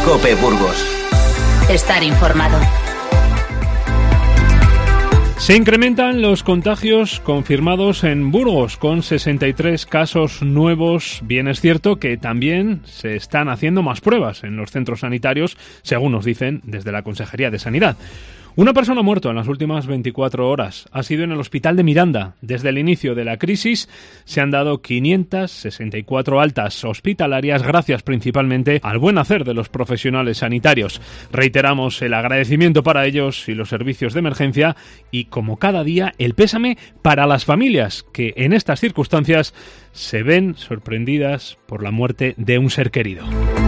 COPE Burgos. Estar informado. Se incrementan los contagios confirmados en Burgos, con 63 casos nuevos. Bien es cierto que también se están haciendo más pruebas en los centros sanitarios, según nos dicen desde la Consejería de Sanidad. Una persona ha muerto en las últimas 24 horas. Ha sido en el hospital de Miranda. Desde el inicio de la crisis se han dado 564 altas hospitalarias, gracias principalmente al buen hacer de los profesionales sanitarios. Reiteramos el agradecimiento para ellos y los servicios de emergencia y, como cada día, el pésame para las familias que en estas circunstancias se ven sorprendidas por la muerte de un ser querido.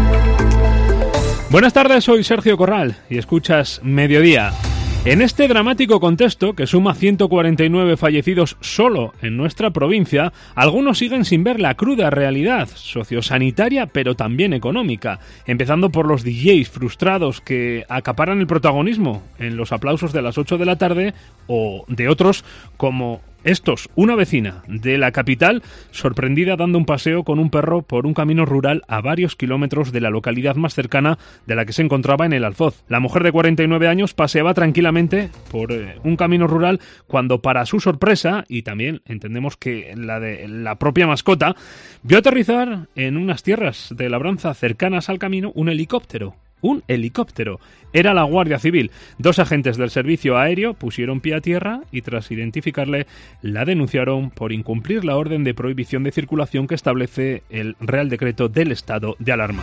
Buenas tardes, soy Sergio Corral y escuchas Mediodía. En este dramático contexto, que suma 149 fallecidos solo en nuestra provincia, algunos siguen sin ver la cruda realidad sociosanitaria, pero también económica, empezando por los DJs frustrados que acaparan el protagonismo en los aplausos de las 8 de la tarde, o de otros como estos, una vecina de la capital sorprendida dando un paseo con un perro por un camino rural a varios kilómetros de la localidad más cercana de la que se encontraba, en el Alfoz. La mujer de 49 años paseaba tranquilamente por un camino rural cuando, para su sorpresa, y también entendemos que la de la propia mascota, vio aterrizar en unas tierras de labranza cercanas al camino un helicóptero. Un helicóptero. Era la Guardia Civil. 2 agentes del servicio aéreo pusieron pie a tierra y, tras identificarle, la denunciaron por incumplir la orden de prohibición de circulación que establece el Real Decreto del Estado de Alarma.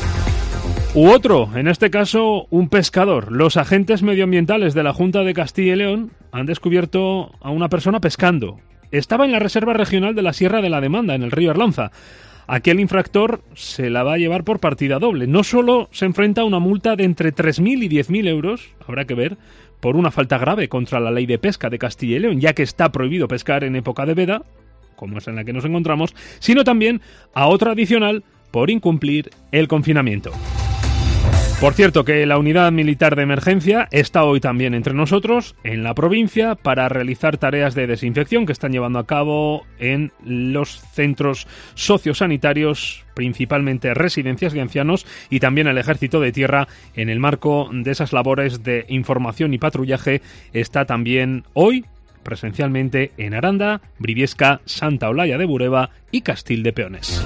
U otro, en este caso un pescador. Los agentes medioambientales de la Junta de Castilla y León han descubierto a una persona pescando. Estaba en la Reserva Regional de la Sierra de la Demanda, en el río Arlanza. Aquí el infractor se la va a llevar por partida doble. No solo se enfrenta a una multa de entre 3.000 y 10.000 euros, habrá que ver, por una falta grave contra la ley de pesca de Castilla y León, ya que está prohibido pescar en época de veda, como es en la que nos encontramos, sino también a otra adicional por incumplir el confinamiento. Por cierto, que la Unidad Militar de Emergencia está hoy también entre nosotros, en la provincia, para realizar tareas de desinfección que están llevando a cabo en los centros sociosanitarios, principalmente residencias de ancianos, y también el Ejército de Tierra, en el marco de esas labores de información y patrullaje, está también hoy presencialmente en Aranda, Briviesca, Santa Olalla de Bureba y Castil de Peones.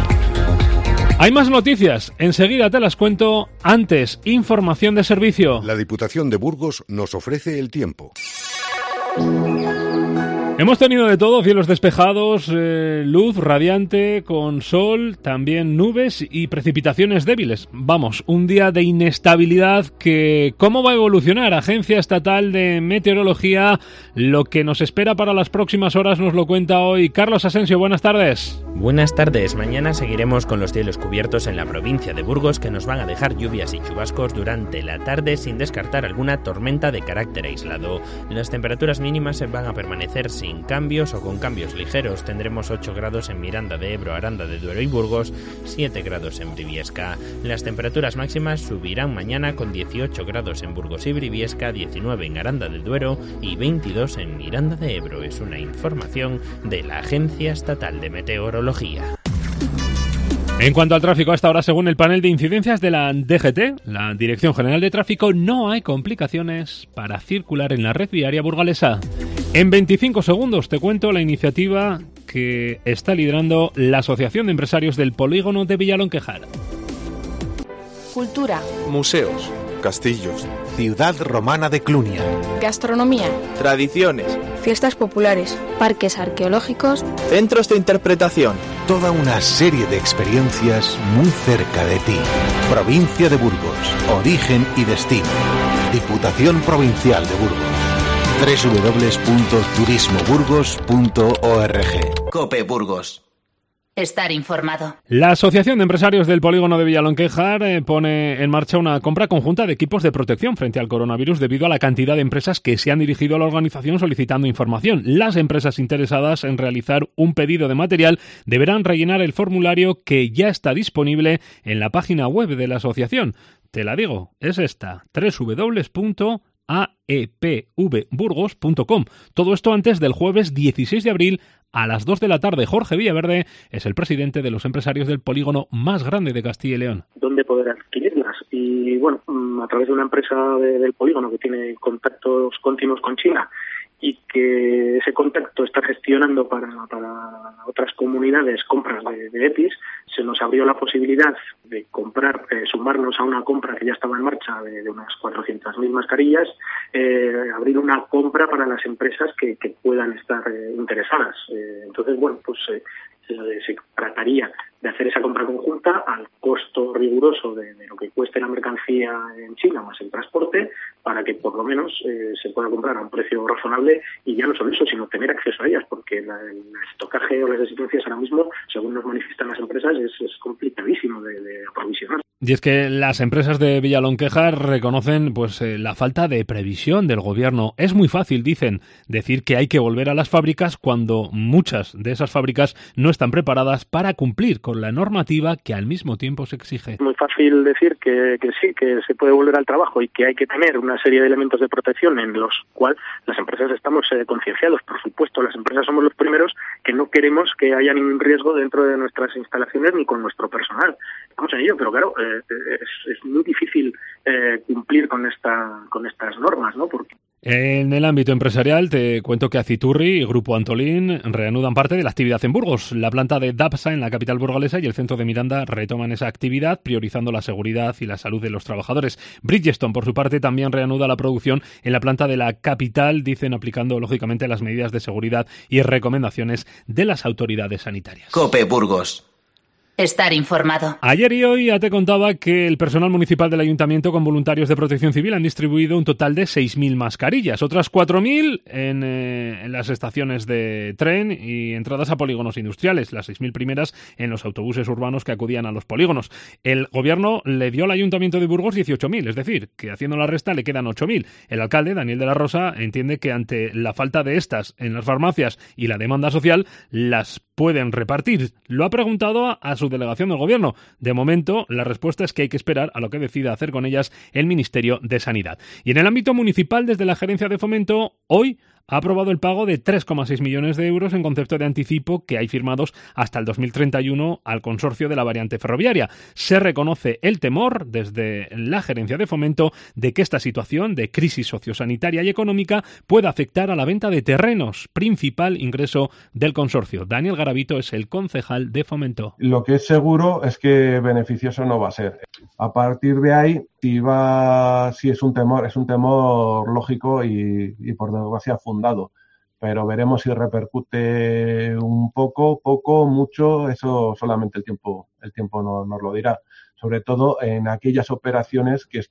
Hay más noticias, enseguida te las cuento. Antes, información de servicio. La Diputación de Burgos nos ofrece el tiempo. Hemos tenido de todo: cielos despejados, luz radiante con sol, también nubes y precipitaciones débiles. Vamos, un día de inestabilidad que... ¿Cómo va a evolucionar? Agencia Estatal de Meteorología, lo que nos espera para las próximas horas nos lo cuenta hoy Carlos Asensio. Buenas tardes. Buenas tardes. Mañana seguiremos con los cielos cubiertos en la provincia de Burgos, que nos van a dejar lluvias y chubascos durante la tarde, sin descartar alguna tormenta de carácter aislado. Las temperaturas mínimas van a permanecer sin cambios o con cambios ligeros. Tendremos 8 grados en Miranda de Ebro, Aranda de Duero y Burgos, 7 grados en Briviesca. Las temperaturas máximas subirán mañana, con 18 grados en Burgos y Briviesca, 19 en Aranda de Duero y 22 en Miranda de Ebro. Es una información de la Agencia Estatal de Meteorología. En cuanto al tráfico, a esta hora, según el panel de incidencias de la DGT, la Dirección General de Tráfico, no hay complicaciones para circular en la red viaria burgalesa. En 25 segundos te cuento la iniciativa que está liderando la Asociación de Empresarios del Polígono de Villalonquejar. Cultura, museos, castillos, ciudad romana de Clunia, gastronomía, tradiciones, fiestas populares, parques arqueológicos, centros de interpretación. Toda una serie de experiencias muy cerca de ti. Provincia de Burgos, origen y destino. Diputación Provincial de Burgos. www.turismoburgos.org. COPE Burgos. Estar informado. La Asociación de Empresarios del Polígono de Villalonquejar pone en marcha una compra conjunta de equipos de protección frente al coronavirus debido a la cantidad de empresas que se han dirigido a la organización solicitando información. Las empresas interesadas en realizar un pedido de material deberán rellenar el formulario que ya está disponible en la página web de la asociación. Te la digo, es esta: www.aepvburgos.com. Todo esto antes del jueves 16 de abril a las 2 de la tarde. Jorge Villaverde es el presidente de los empresarios del polígono más grande de Castilla y León. ¿Dónde poder adquirirlas? Y y bueno, a través de una empresa del polígono que tiene contactos continuos con China y que ese contacto está gestionando para otras comunidades compras de EPIs, se nos abrió la posibilidad de comprar, sumarnos a una compra que ya estaba en marcha de unas 400.000 mascarillas, abrir una compra para las empresas que puedan estar interesadas. Entonces, bueno, pues se trataría de hacer esa compra conjunta al costo riguroso de lo que cueste la mercancía en China más el transporte, para que por lo menos se pueda comprar a un precio razonable, y ya no solo eso, sino tener acceso a ellas, porque el estocaje o las existencias ahora mismo, según nos manifiestan las empresas, es complicadísimo de aprovisionar. Y es que las empresas de Villalonquejar reconocen la falta de previsión del gobierno. Es muy fácil, dicen, decir que hay que volver a las fábricas cuando muchas de esas fábricas no están preparadas para cumplir con la normativa que al mismo tiempo se exige. Es muy fácil decir que sí, que se puede volver al trabajo y que hay que tener una serie de elementos de protección en los cuales las empresas estamos concienciados. Por supuesto, las empresas somos los primeros que no queremos que haya ningún riesgo dentro de nuestras instalaciones ni con nuestro personal. Estamos en ello, pero claro, es muy difícil cumplir con estas normas, ¿no? Porque en el ámbito empresarial te cuento que Aciturri y Grupo Antolín reanudan parte de la actividad en Burgos. La planta de Dapsa en la capital burgalesa y el centro de Miranda retoman esa actividad, priorizando la seguridad y la salud de los trabajadores. Bridgestone, por su parte, también reanuda la producción en la planta de la capital, dicen, aplicando lógicamente las medidas de seguridad y recomendaciones de las autoridades sanitarias. COPE Burgos. Estar informado. Ayer y hoy ya te contaba que el personal municipal del Ayuntamiento con voluntarios de protección civil han distribuido un total de 6.000 mascarillas, otras 4.000 en las estaciones de tren y entradas a polígonos industriales, las 6.000 primeras en los autobuses urbanos que acudían a los polígonos. El gobierno le dio al Ayuntamiento de Burgos 18.000, es decir, que haciendo la resta le quedan 8.000. El alcalde, Daniel de la Rosa, entiende que ante la falta de estas en las farmacias y la demanda social, las pueden repartir. Lo ha preguntado a su delegación del gobierno. De momento, la respuesta es que hay que esperar a lo que decida hacer con ellas el Ministerio de Sanidad. Y en el ámbito municipal, desde la Gerencia de Fomento, hoy ha aprobado el pago de 3,6 millones de euros en concepto de anticipo que hay firmados hasta el 2031 al consorcio de la variante ferroviaria. Se reconoce el temor desde la Gerencia de Fomento de que esta situación de crisis sociosanitaria y económica pueda afectar a la venta de terrenos, principal ingreso del consorcio. Daniel Garavito es el concejal de Fomento. Lo que es seguro es que beneficioso no va a ser. A partir de ahí, si es un temor lógico y por desgracia fundado, pero veremos si repercute un poco, mucho, eso solamente el tiempo nos lo dirá, sobre todo en aquellas operaciones que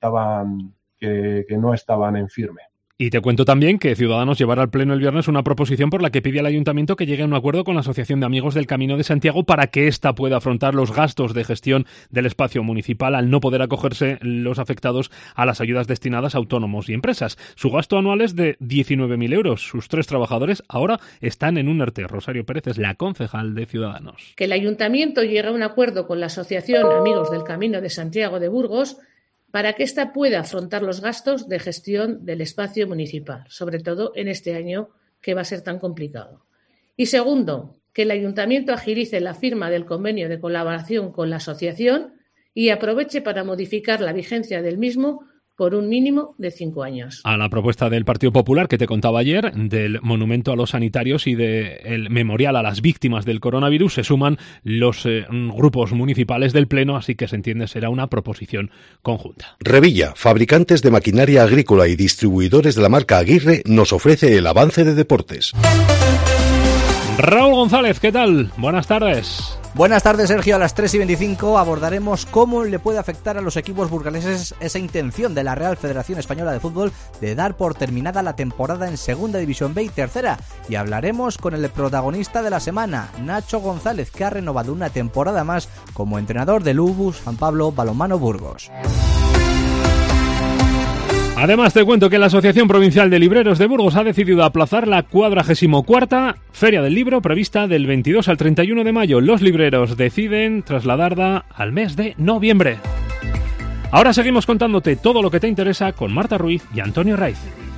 no estaban en firme. Y te cuento también que Ciudadanos llevará al Pleno el viernes una proposición por la que pide al Ayuntamiento que llegue a un acuerdo con la Asociación de Amigos del Camino de Santiago para que ésta pueda afrontar los gastos de gestión del espacio municipal al no poder acogerse los afectados a las ayudas destinadas a autónomos y empresas. Su gasto anual es de 19.000 euros. Sus 3 trabajadores ahora están en un ERTE. Rosario Pérez es la concejal de Ciudadanos. Que el Ayuntamiento llegue a un acuerdo con la Asociación Amigos del Camino de Santiago de Burgos para que ésta pueda afrontar los gastos de gestión del espacio municipal, sobre todo en este año que va a ser tan complicado. Y segundo, que el Ayuntamiento agilice la firma del convenio de colaboración con la asociación y aproveche para modificar la vigencia del mismo por un mínimo de 5 años. A la propuesta del Partido Popular que te contaba ayer, del monumento a los sanitarios y del memorial a las víctimas del coronavirus, se suman los grupos municipales del Pleno, así que se entiende será una proposición conjunta. Revilla, fabricantes de maquinaria agrícola y distribuidores de la marca Aguirre, nos ofrece el avance de deportes. Raúl González, ¿qué tal? Buenas tardes. Buenas tardes, Sergio. A las 3:25 abordaremos cómo le puede afectar a los equipos burgaleses esa intención de la Real Federación Española de Fútbol de dar por terminada la temporada en Segunda División B y Tercera. Y hablaremos con el protagonista de la semana, Nacho González, que ha renovado una temporada más como entrenador del UBU San Pablo Balonmano Burgos. Además te cuento que la Asociación Provincial de Libreros de Burgos ha decidido aplazar la 44ª Feria del Libro prevista del 22 al 31 de mayo. Los libreros deciden trasladarla al mes de noviembre. Ahora seguimos contándote todo lo que te interesa con Marta Ruiz y Antonio Raiz.